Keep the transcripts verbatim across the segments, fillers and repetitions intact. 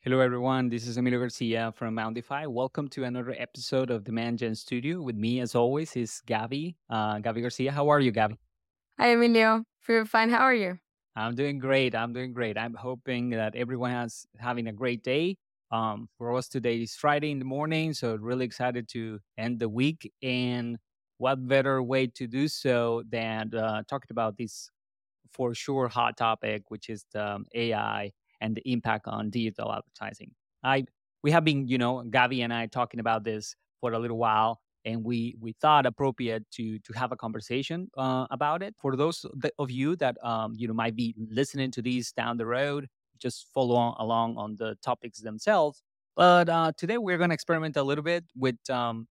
Hello, everyone. This is Emilio Garcia from Mountify. Welcome to another episode of the Man Gen Studio. With me, as always, is Gavi. Uh, Gavi Garcia. How are you, Gavi? Hi, Emilio. Very fine. How are you? I'm doing great. I'm doing great. I'm hoping that everyone has having a great day. Um, for us today is Friday in the morning, so really excited to end the week. And what better way to do so than uh, talking about this for sure hot topic, which is the um, A I and the impact on digital advertising. I we have been, you know, Gavi and I talking about this for a little while, and we we thought appropriate to to have a conversation uh, about it. For those th- of you that um, you know might be listening to these down the road, just follow on, along on the topics themselves. But uh, today we're going to experiment a little bit with um,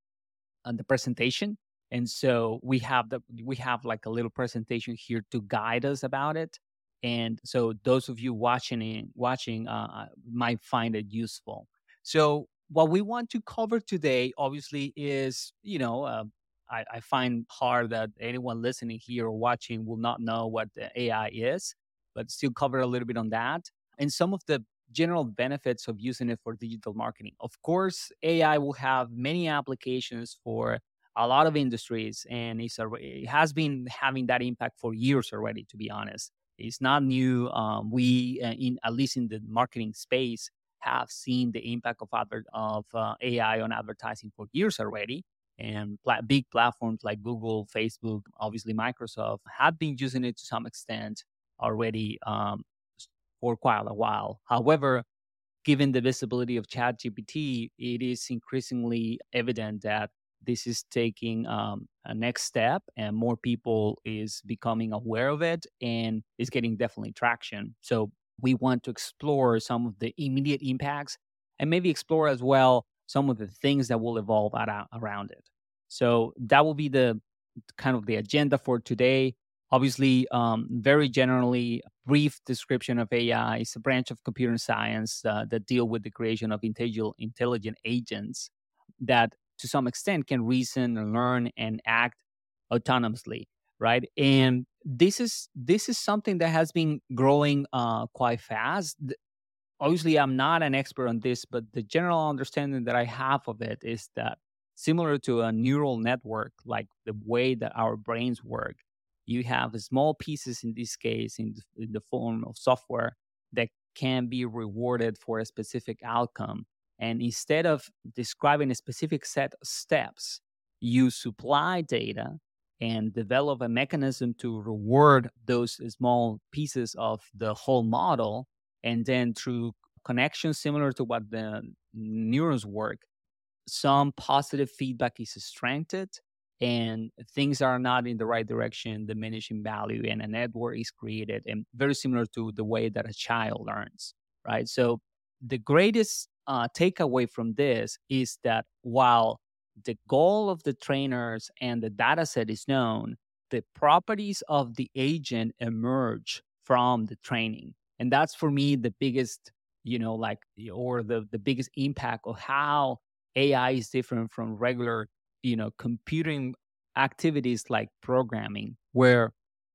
on the presentation. And so we have the we have like a little presentation here to guide us about it. And so those of you watching it, watching uh, uh, might find it useful. So what we want to cover today, obviously, is you know uh, I, I find hard that anyone listening here or watching will not know what the A I is, but still cover a little bit on that and some of the general benefits of using it for digital marketing. Of course, A I will have many applications for a lot of industries, and it's alre- it has been having that impact for years already. To be honest, it's not new. Um, we, uh, in at least in the marketing space, have seen the impact of adver- of uh, A I on advertising for years already. And pla- big platforms like Google, Facebook, obviously Microsoft, have been using it to some extent already. Um, for quite a while. However, given the visibility of ChatGPT, it is increasingly evident that this is taking um, a next step, and more people is becoming aware of it, and is getting definitely traction. So we want to explore some of the immediate impacts, and maybe explore as well some of the things that will evolve ara- around it. So that will be the kind of the agenda for today. Obviously, um, very generally, brief description of A I is a branch of computer science uh, that deal with the creation of intelligent, intelligent agents that, to some extent, can reason and learn and act autonomously, right? And this is this is something that has been growing uh, quite fast. Th- Obviously, I'm not an expert on this, but the general understanding that I have of it is that similar to a neural network, like the way that our brains work, you have small pieces in this case in the, in the form of software that can be rewarded for a specific outcome. And instead of describing a specific set of steps, you supply data and develop a mechanism to reward those small pieces of the whole model, and then through connections similar to what the neurons work, some positive feedback is strengthened, and things are not in the right direction, diminishing value, and a network is created, and very similar to the way that a child learns, right? So the greatest uh, takeaway from this is that while the goal of the trainers and the data set is known, the properties of the agent emerge from the training. And that's for me the biggest, you know, like, or the, the biggest impact of how A I is different from regular, you know, computing activities like programming, where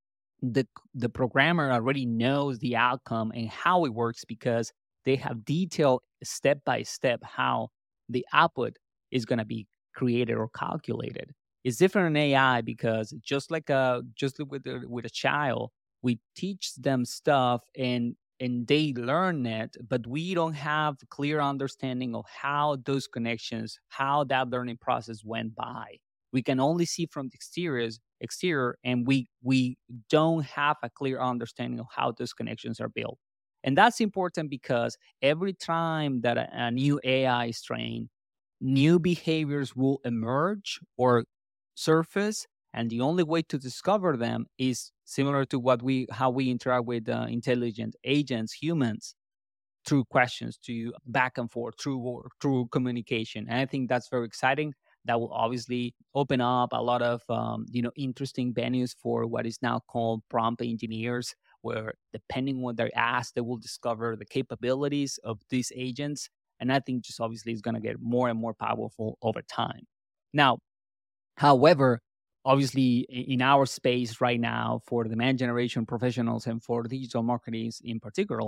the the programmer already knows the outcome and how it works because they have detailed step by step how the output is going to be created or calculated. It's different in A I because just like a just like with a, with a child, we teach them stuff and and they learn it, but we don't have clear understanding of how those connections, how that learning process went by. We can only see from the exterior exterior, and we we don't have a clear understanding of how those connections are built. And that's important because every time that a, a new A I is trained, new behaviors will emerge or surface. And the only way to discover them is similar to what we how we interact with uh, intelligent agents, humans, through questions, to back and forth, through work, through communication. And I think that's very exciting. That will obviously open up a lot of um, you know interesting venues for what is now called prompt engineers, where depending on what they're asked, they will discover the capabilities of these agents. And I think just obviously it's going to get more and more powerful over time. Now, however, obviously i- in our space right now for demand generation professionals and for digital marketers in particular,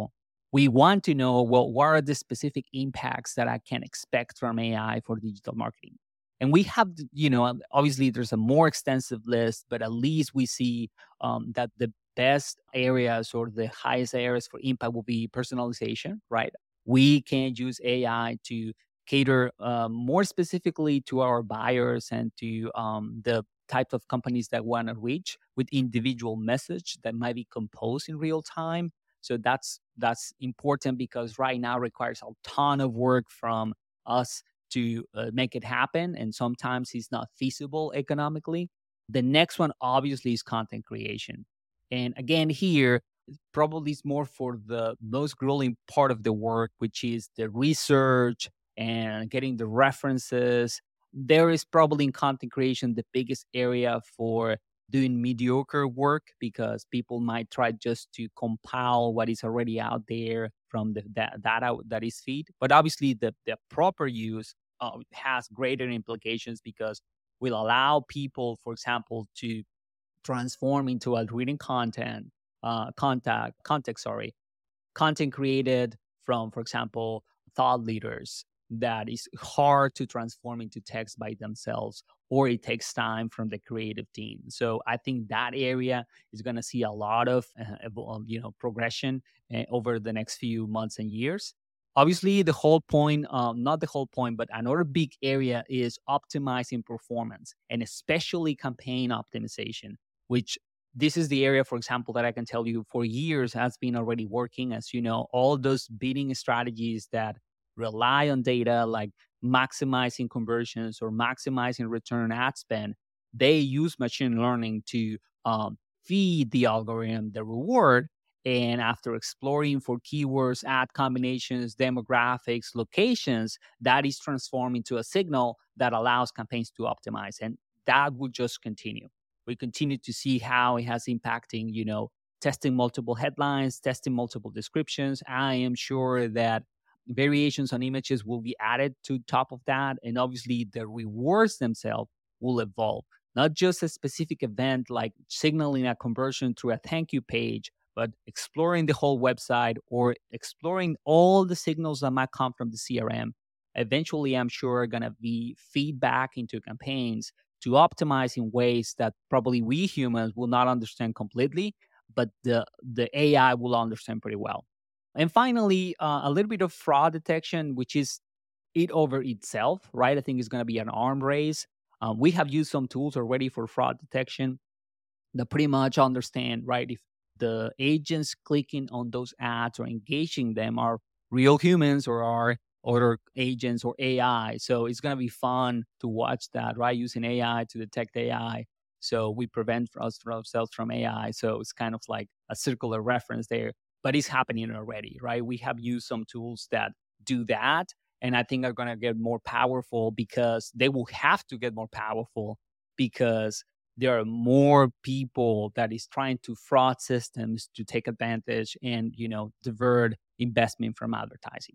we want to know, well, what are the specific impacts that I can expect from A I for digital marketing? And we have, th- you know, um, obviously there's a more extensive list, but at least we see um, that the best areas or the highest areas for impact will be personalization, right? We can use A I to cater uh, more specifically to our buyers and to um, the type of companies that want to reach with individual message that might be composed in real time. So that's that's important because right now requires a ton of work from us to uh, make it happen, and sometimes it's not feasible economically. The next one obviously is content creation, and again here probably is more for the most grueling part of the work, which is the research and getting the references. There is probably in content creation the biggest area for doing mediocre work because people might try just to compile what is already out there from the da- data that is feed. But obviously, the, the proper use uh, has greater implications because will allow people, for example, to transform into a reading content, uh, contact, context, sorry, content created from, for example, thought leaders that is hard to transform into text by themselves, or it takes time from the creative team. So I think that area is going to see a lot of uh, evo- um, you know progression uh, over the next few months and years. Obviously, the whole point, um, not the whole point, but another big area is optimizing performance and especially campaign optimization, which this is the area, for example, that I can tell you for years has been already working. As you know, all those bidding strategies that rely on data, like maximizing conversions or maximizing return on ad spend, they use machine learning to um, feed the algorithm the reward. And after exploring for keywords, ad combinations, demographics, locations, that is transformed into a signal that allows campaigns to optimize. And that will just continue. We continue to see how it has impacting, you know, testing multiple headlines, testing multiple descriptions. I am sure that variations on images will be added to top of that. And obviously the rewards themselves will evolve. Not just a specific event like signaling a conversion through a thank you page, but exploring the whole website or exploring all the signals that might come from the C R M. Eventually, I'm sure are going to be feedback into campaigns to optimize in ways that probably we humans will not understand completely, but the the A I will understand pretty well. And finally, uh, a little bit of fraud detection, which is it over itself, right? I think it's going to be an arm race. Um, we have used some tools already for fraud detection that pretty much understand, right, if the agents clicking on those ads or engaging them are real humans or are other agents or A I. So it's going to be fun to watch that, right? Using A I to detect A I. So we prevent us from ourselves from A I. So it's kind of like a circular reference there, but it's happening already, right? We have used some tools that do that. And I think are going to get more powerful because they will have to get more powerful because there are more people that is trying to fraud systems to take advantage and you know divert investment from advertising.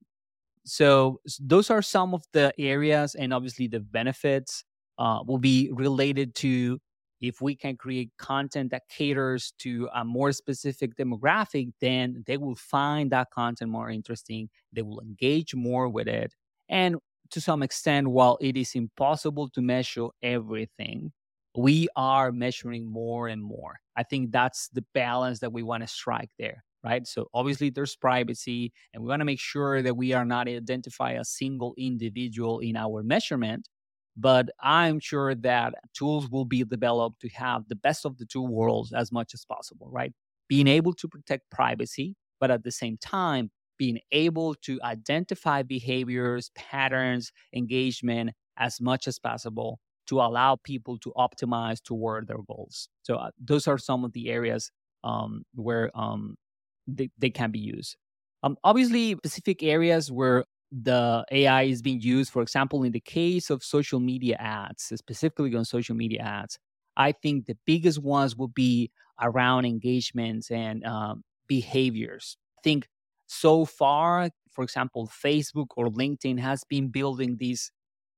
So s- those are some of the areas, and obviously the benefits uh, will be related to if we can create content that caters to a more specific demographic, then they will find that content more interesting. They will engage more with it. And to some extent, while it is impossible to measure everything, we are measuring more and more. I think that's the balance that we want to strike there, right? So obviously there's privacy, and we want to make sure that we are not identify a single individual in our measurement. But I'm sure that tools will be developed to have the best of the two worlds as much as possible, right? Being able to protect privacy, but at the same time, being able to identify behaviors, patterns, engagement as much as possible to allow people to optimize toward their goals. So uh, those are some of the areas um, where um, they, they can be used. Um, obviously, specific areas where the A I is being used, for example, in the case of social media ads, specifically on social media ads, I think the biggest ones will be around engagements and um, behaviors. I think so far, for example, Facebook or LinkedIn has been building these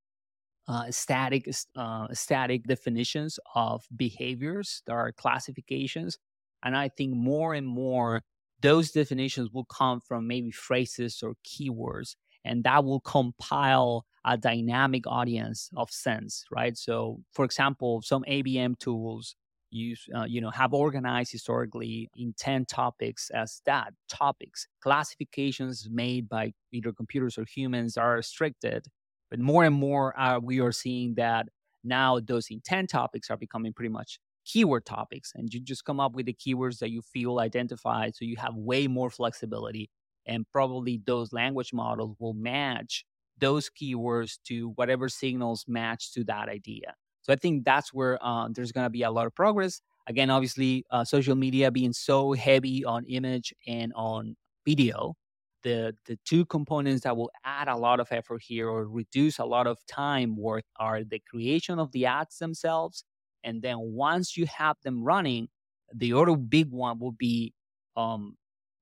uh, static uh, static definitions of behaviors. There are classifications, and I think more and more those definitions will come from maybe phrases or keywords, and that will compile a dynamic audience of sense, right? So, for example, some A B M tools use, uh, you know, have organized historically in ten topics as that topics. Classifications made by either computers or humans are restricted, but more and more uh, we are seeing that now those intent topics are becoming pretty much keyword topics, and you just come up with the keywords that you feel identified, so you have way more flexibility, and probably those language models will match those keywords to whatever signals match to that idea. So I think that's where uh, there's going to be a lot of progress. Again, obviously, uh, social media being so heavy on image and on video, the the two components that will add a lot of effort here or reduce a lot of time work are the creation of the ads themselves, and then once you have them running, the other big one will be um,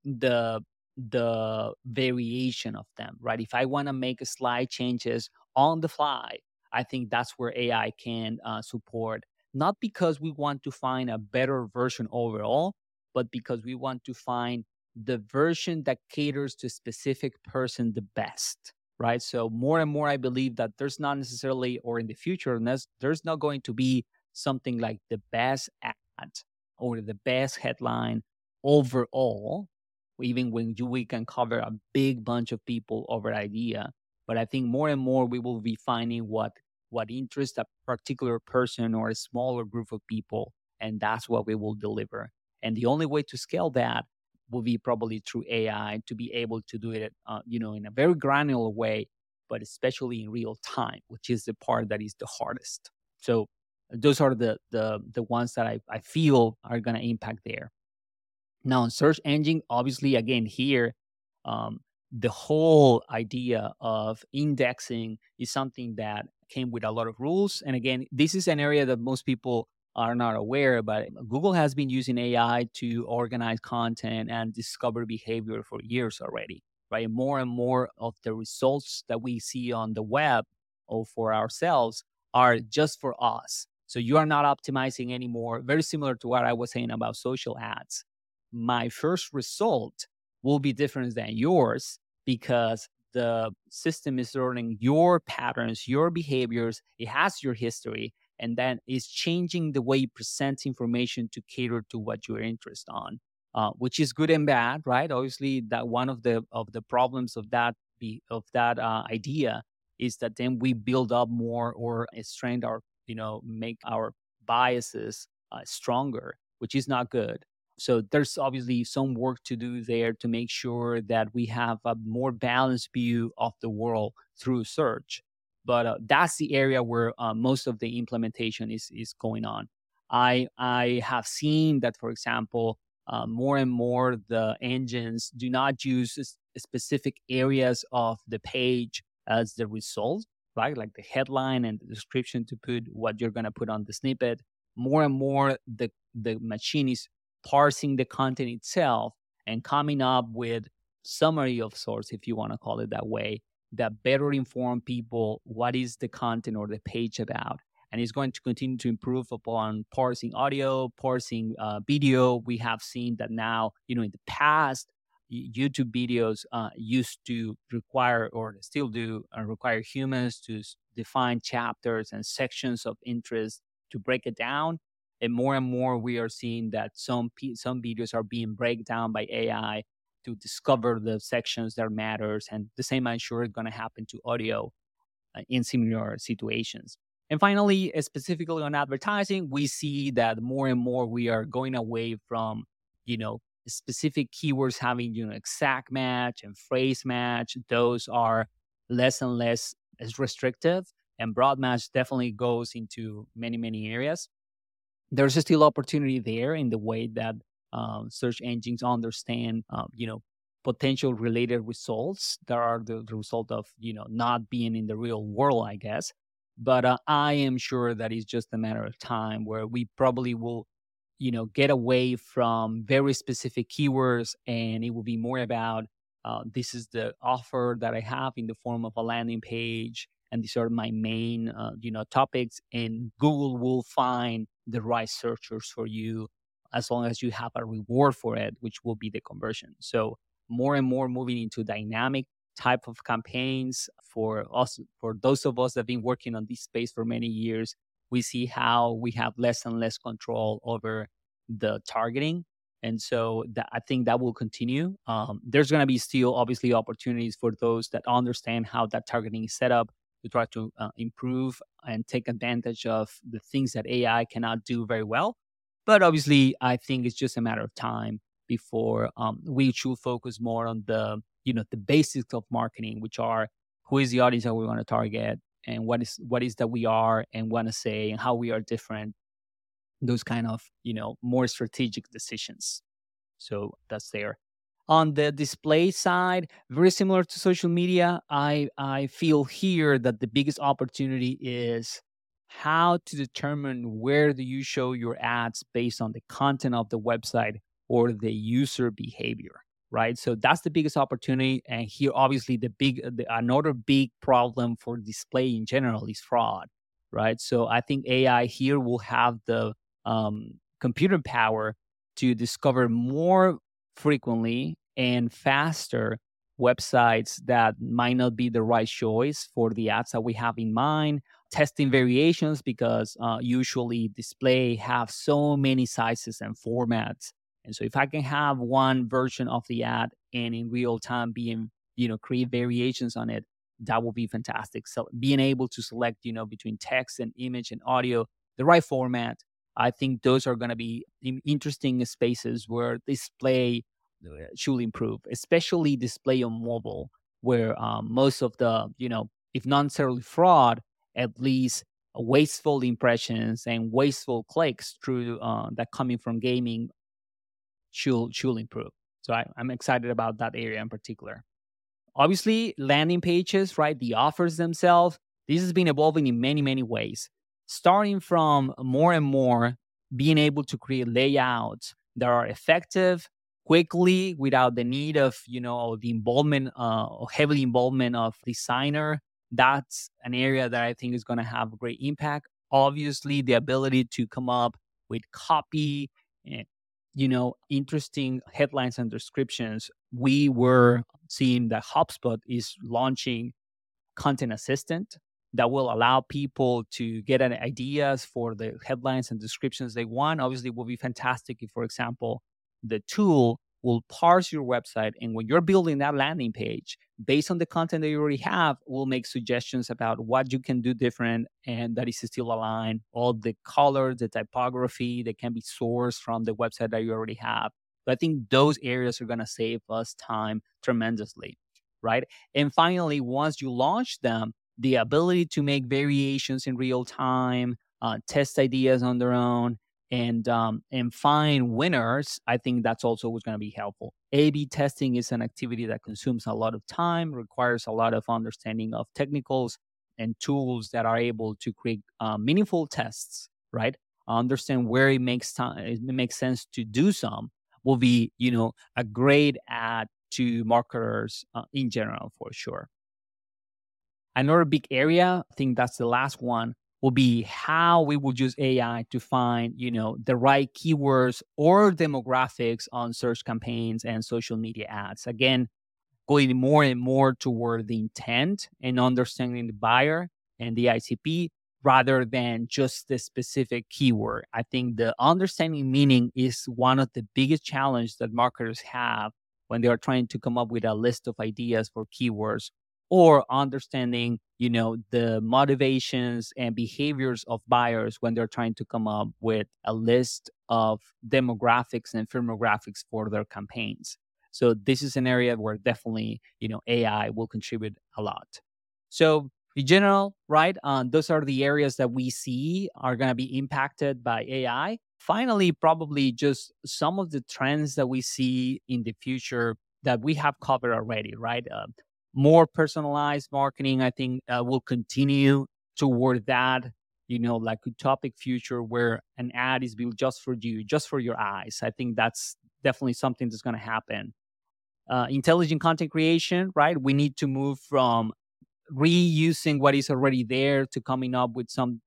the the variation of them, right? If I want to make a slide changes on the fly, I think that's where A I can uh, support. Not because we want to find a better version overall, but because we want to find the version that caters to a specific person the best, right? So more and more, I believe that there's not necessarily, or in the future, nes- there's not going to be something like the best ad or the best headline overall, even when you, we can cover a big bunch of people over idea. But I think more and more we will be finding what what interests a particular person or a smaller group of people, and that's what we will deliver. And the only way to scale that will be probably through A I to be able to do it, uh, you know, in a very granular way, but especially in real time, which is the part that is the hardest. So those are the the the ones that I, I feel are going to impact there. Now, in search engine, obviously, again, here, um, the whole idea of indexing is something that came with a lot of rules. And again, this is an area that most people are not aware, but Google has been using A I to organize content and discover behavior for years already, right? More and more of the results that we see on the web or for ourselves are just for us. So you are not optimizing anymore. Very similar to what I was saying about social ads. My first result will be different than yours because the system is learning your patterns, your behaviors, it has your history, and then is changing the way you present information to cater to what you're interested on, uh, which is good and bad, right? Obviously, that one of the of the problems of that be of that uh, idea is that then we build up more or strain our, you know, make our biases uh, stronger, which is not good. So there's obviously some work to do there to make sure that we have a more balanced view of the world through search. But uh, that's the area where uh, most of the implementation is is going on. I I have seen that, for example, uh, more and more the engines do not use s- specific areas of the page as the result, right? Like the headline and the description to put what you're going to put on the snippet. More and more, the the machine is parsing the content itself and coming up with summary of sorts, if you want to call it that way, that better inform people what is the content or the page about. And it's going to continue to improve upon parsing audio, parsing uh, video. We have seen that now, you know, in the past, YouTube videos uh, used to require, or still do, uh, require humans to s- define chapters and sections of interest to break it down. And more and more, we are seeing that some pe- some videos are being break down by A I to discover the sections that matters. And the same, I'm sure, is going to happen to audio uh, in similar situations. And finally, uh, specifically on advertising, we see that more and more we are going away from, you know, specific keywords having, you know, exact match and phrase match. Those are less and less as restrictive, and broad match definitely goes into many, many areas. There's still opportunity there in the way that um, search engines understand, um, you know, potential related results that are the, the result of, you know, not being in the real world, I guess. But uh, I am sure that it's just a matter of time where we probably will, you know, get away from very specific keywords, and it will be more about uh, this is the offer that I have in the form of a landing page, and these are my main, uh, you know, topics, and Google will find the right searchers for you as long as you have a reward for it, which will be the conversion. So more and more moving into dynamic type of campaigns for us, for those of us that have been working on this space for many years, we see how we have less and less control over the targeting. And so that, I think that will continue. Um, there's going to be still obviously opportunities for those that understand how that targeting is set up to try to uh, improve and take advantage of the things that A I cannot do very well. But obviously, I think it's just a matter of time before um, we should focus more on the, you know, the basics of marketing, which are who is the audience that we want to target, and what is what is that we are and want to say, and how we are different. Those kind of, you know, more strategic decisions. So that's there. On the display side, very similar to social media, I I feel here that the biggest opportunity is how to determine where do you show your ads based on the content of the website or the user behavior, right? So that's the biggest opportunity. And here, obviously, the big the, another big problem for display in general is fraud, right? So I think A I here will have the um, computer power to discover more frequently and faster websites that might not be the right choice for the ads that we have in mind. Testing variations, because uh, usually display have so many sizes and formats. And so if I can have one version of the ad and in real time being, you know, create variations on it, that will be fantastic. So being able to select, you know, between text and image and audio, the right format, I think those are going to be interesting spaces where display should improve, especially display on mobile, where um, most of the, you know, if not necessarily fraud, at least wasteful impressions and wasteful clicks through uh, that coming from gaming should should improve. So I, I'm excited about that area in particular. Obviously, landing pages, right? The offers themselves, this has been evolving in many, many ways, starting from more and more being able to create layouts that are effective quickly without the need of, you know, the involvement, uh, heavily involvement of designer. That's an area that I think is going to have great impact. Obviously, the ability to come up with copy and, you know, interesting headlines and descriptions. We were seeing that HubSpot is launching Content Assistant that will allow people to get an ideas for the headlines and descriptions they want. Obviously, it will be fantastic if, for example, the tool will parse your website, and when you're building that landing page, based on the content that you already have, will make suggestions about what you can do different and that is still aligned. All the colors, the typography that can be sourced from the website that you already have. So I think those areas are going to save us time tremendously, right? And finally, once you launch them, the ability to make variations in real time, uh, test ideas on their own, and um, and find winners, I think that's also what's going to be helpful. A B testing is an activity that consumes a lot of time, requires a lot of understanding of technicals and tools that are able to create uh, meaningful tests, right? Understand where it makes time, it makes sense to do some will be, you know, a great add to marketers uh, in general, for sure. Another big area, I think that's the last one, will be how we will use A I to find, you know, the right keywords or demographics on search campaigns and social media ads. Again, going more and more toward the intent and understanding the buyer and the I C P rather than just the specific keyword. I think the understanding meaning is one of the biggest challenges that marketers have when they are trying to come up with a list of ideas for keywords, or understanding, you know, the motivations and behaviors of buyers when they're trying to come up with a list of demographics and firmographics for their campaigns. So this is an area where definitely, you know, A I will contribute a lot. So in general, right, uh, those are the areas that we see are going to be impacted by A I. Finally, probably just some of the trends that we see in the future that we have covered already, right? Uh, more personalized marketing, I think, uh, will continue toward that, you know, like utopic future where an ad is built just for you, just for your eyes. I think that's definitely something that's going to happen. Uh, intelligent content creation, right? We need to move from reusing what is already there to coming up with some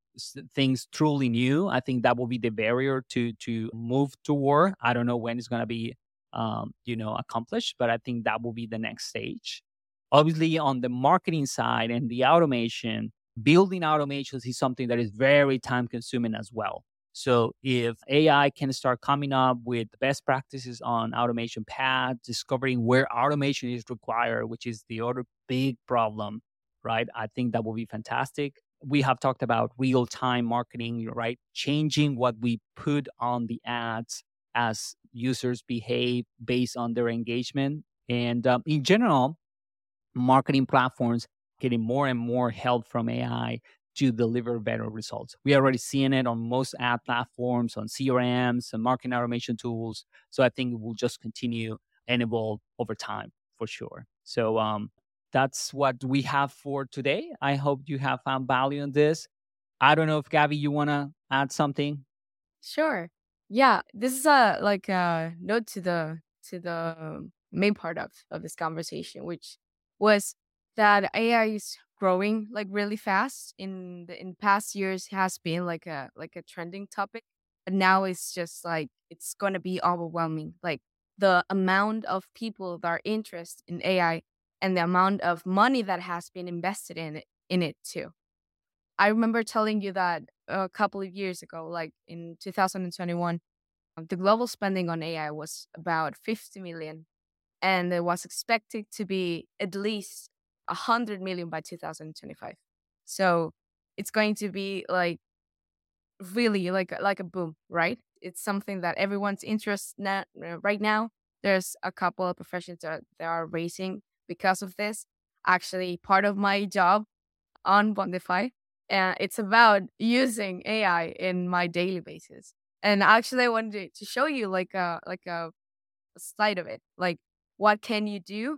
s- things truly new. I think that will be the barrier to to move toward. I don't know when it's going to be, um, you know, accomplished, but I think that will be the next stage. Obviously, on the marketing side and the automation, building automations is something that is very time consuming as well. So if A I can start coming up with best practices on automation paths, discovering where automation is required, which is the other big problem, right? I think that will be fantastic. We have talked about real time marketing, right? Changing what we put on the ads as users behave based on their engagement. And um, in general, marketing platforms getting more and more help from A I to deliver better results. We are already seeing it on most ad platforms, on C R Ms and marketing automation tools. So I think it will just continue and evolve over time for sure. So um, that's what we have for today. I hope you have found value in this. I don't know if Gabby, you want to add something? Sure. Yeah, this is a like a note to the to the main part of of this conversation, which was that A I is growing like really fast. In the in past years has been like a like a trending topic, but now it's just like it's going to be overwhelming. Like the amount of people that are interested in A I and the amount of money that has been invested in it in it too. I remember telling you that a couple of years ago, like in two thousand twenty-one, um, the global spending on A I was about fifty million, and it was expected to be at least one hundred million by two thousand twenty-five. So it's going to be like really like a- like a boom, right? It's something that everyone's interested na- uh, right now. There's a couple of professions that, that are raising because of this. Actually, part of my job on Bondify. And it's about using A I in my daily basis. And actually, I wanted to show you like a like a, a slide of it. Like, what can you do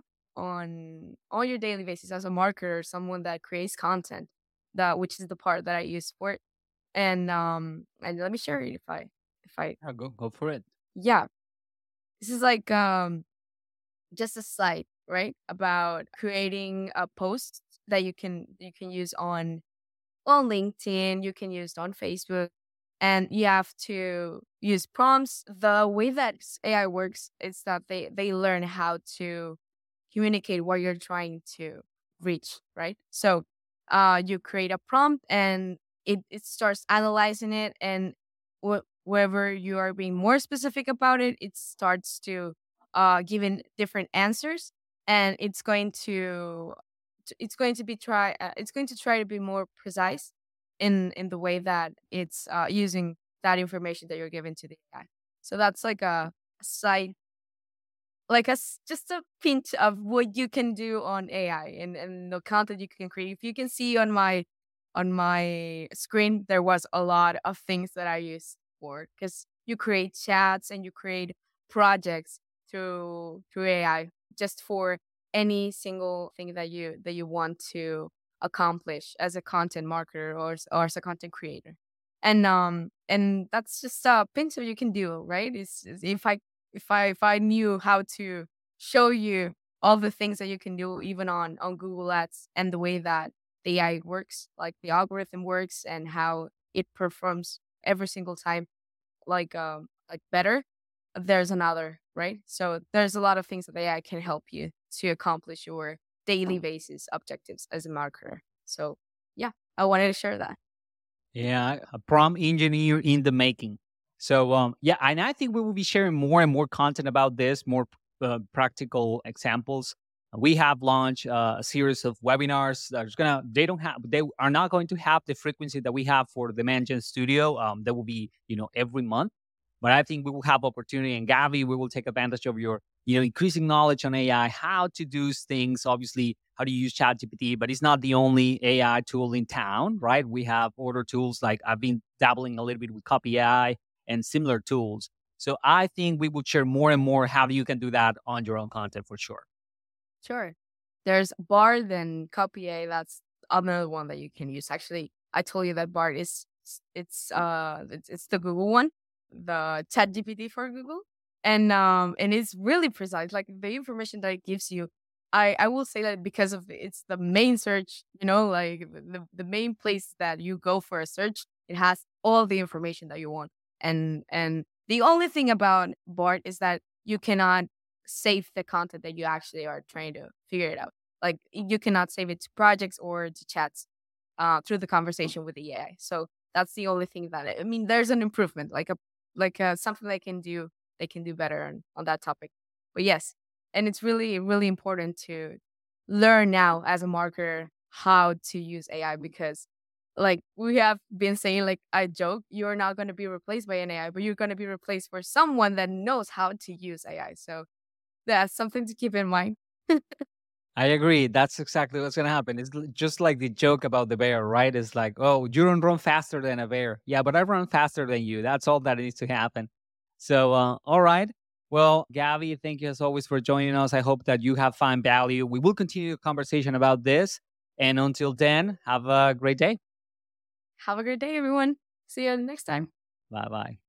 on on your daily basis as a marketer, someone that creates content, that which is the part that I use for it. And um, and let me share it if I if I Yeah, go go for it. yeah, this is like um just a slide, right? About creating a post that you can you can use on on LinkedIn, you can use it on Facebook, and you have to use prompts. The way that s- A I works is that they they learn how to communicate what you're trying to reach, right? So, uh, you create a prompt, and it it starts analyzing it, and wh- wherever you are being more specific about it, it starts to uh giving different answers, and it's going to t- it's going to be try uh, it's going to try to be more precise in in the way that it's uh, using that information that you're giving to the A I. So that's like a, a side, like a s- just a pinch of what you can do on A I and and the content you can create. If you can see on my on my screen, there was a lot of things that I use for, because you create chats and you create projects through through A I just for any single thing that you that you want to accomplish as a content marketer or as- or as a content creator. And um and that's just a pinch of you can do, right? Is if I if I if I knew how to show you all the things that you can do even on on Google Ads, and the way that the A I works, like the algorithm works and how it performs every single time, like um like better, there's another, right? So there's a lot of things that A I can help you to accomplish your daily basis objectives as a marketer. So yeah, I wanted to share that. Yeah, a prompt engineer in the making. So um, yeah, and I think we will be sharing more and more content about this, more uh, practical examples. We have launched uh, a series of webinars that's gonna. They don't have. They are not going to have the frequency that we have for the Mansion Studio. Um, that will be, you know, every month. But I think we will have opportunity, and Gavi, we will take advantage of your, you know, increasing knowledge on A I, how to do things. Obviously, how to use ChatGPT, but it's not the only A I tool in town, right? We have other tools, like I've been dabbling a little bit with Copy A I and similar tools. So I think we will share more and more how you can do that on your own content for sure. Sure. There's Bard and Copy A. That's another one that you can use. Actually, I told you that Bard is it's uh it's, it's the Google one, the Chat G P T for Google, and um and it's really precise. Like the information that it gives you, I, I will say that because of it's the main search, you know, like the, the main place that you go for a search, it has all the information that you want. And and the only thing about Bard is that you cannot save the content that you actually are trying to figure it out. Like you cannot save it to projects or to chats uh, through the conversation with the A I. So that's the only thing that I mean. There's an improvement, like a like uh something they can do. They can do better on, on that topic. But yes, and it's really really important to learn now as a marketer how to use A I because like we have been saying, like I joke, you're not going to be replaced by an A I, but you're going to be replaced for someone that knows how to use A I. So that's something to keep in mind. I agree. That's exactly what's going to happen. It's l- just like the joke about the bear, right? It's like, oh, you don't run faster than a bear. Yeah, but I run faster than you. That's all that needs to happen. So, uh, all right. Well, Gabby, thank you as always for joining us. I hope that you have found value. We will continue the conversation about this. And until then, have a great day. Have a great day, everyone. See you next time. Bye bye.